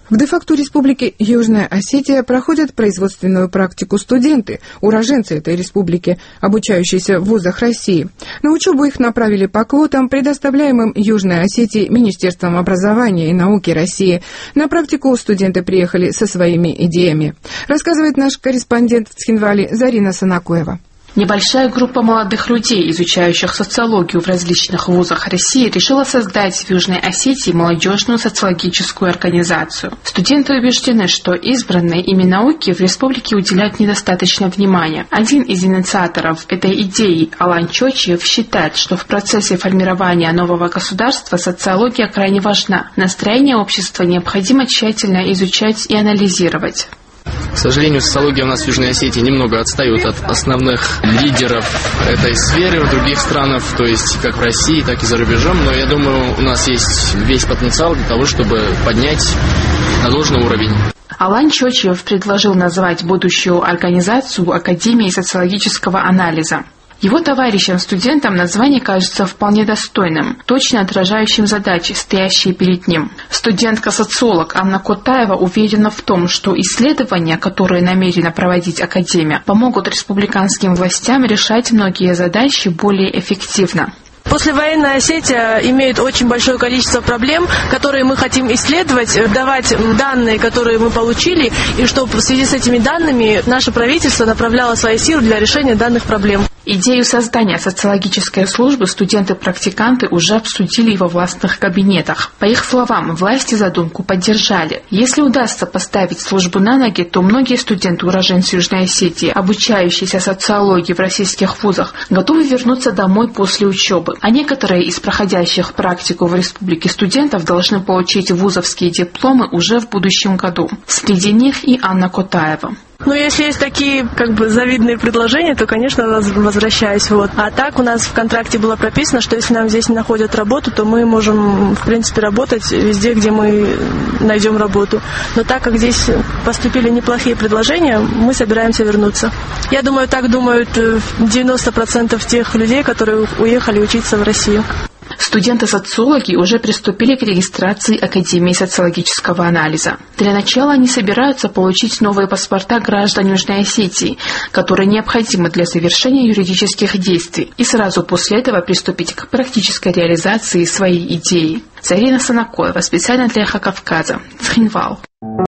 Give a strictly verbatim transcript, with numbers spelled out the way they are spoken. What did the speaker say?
В де-факто Республики Южная Осетия проходят производственную практику студенты, уроженцы этой республики, обучающиеся в вузах России. На учебу их направили по квотам, предоставляемым Южной Осетии Министерством образования и науки России. На практику студенты приехали со своими идеями. Рассказывает наш корреспондент в Цхинвале Зарина Санакоева. Небольшая группа молодых людей, изучающих социологию в различных вузах России, решила создать в Южной Осетии молодежную социологическую организацию. Студенты убеждены, что избранные ими науки в республике уделяют недостаточно внимания. Один из инициаторов этой идеи, Алан Чочиев, считает, что в процессе формирования нового государства социология крайне важна. Настроение общества необходимо тщательно изучать и анализировать. К сожалению, социология у нас в Южной Осетии немного отстает от основных лидеров этой сферы в других странах, то есть как в России, так и за рубежом. Но я думаю, у нас есть весь потенциал для того, чтобы поднять на должный уровень. Алан Чочиев предложил назвать будущую организацию Академией социологического анализа. Его товарищам-студентам название кажется вполне достойным, точно отражающим задачи, стоящие перед ним. Студентка-социолог Анна Котаева уверена в том, что исследования, которые намерена проводить Академия, помогут республиканским властям решать многие задачи более эффективно. Послевоенная Осетия имеет очень большое количество проблем, которые мы хотим исследовать, давать данные, которые мы получили, и чтобы в связи с этими данными наше правительство направляло свои силы для решения данных проблем. Идею создания социологической службы студенты-практиканты уже обсудили во властных кабинетах. По их словам, власти задумку поддержали. Если удастся поставить службу на ноги, то многие студенты-уроженцы Южной Осетии, обучающиеся социологии в российских вузах, готовы вернуться домой после учебы. А некоторые из проходящих практику в республике студентов должны получить вузовские дипломы уже в будущем году. Среди них и Анна Котаева. Ну, если есть такие, как бы, завидные предложения, то, конечно, возвращаюсь. Вот. А так у нас в контракте было прописано, что если нам здесь не находят работу, то мы можем, в принципе, работать везде, где мы найдем работу. Но так как здесь поступили неплохие предложения, мы собираемся вернуться. Я думаю, так думают девяносто процентов тех людей, которые уехали учиться в Россию. Студенты-социологи уже приступили к регистрации Академии социологического анализа. Для начала они собираются получить новые паспорта граждан Южной Осетии, которые необходимы для совершения юридических действий, и сразу после этого приступить к практической реализации своей идеи. Зарина Санакоева, специально для Эхо Кавказа, Цхинвал.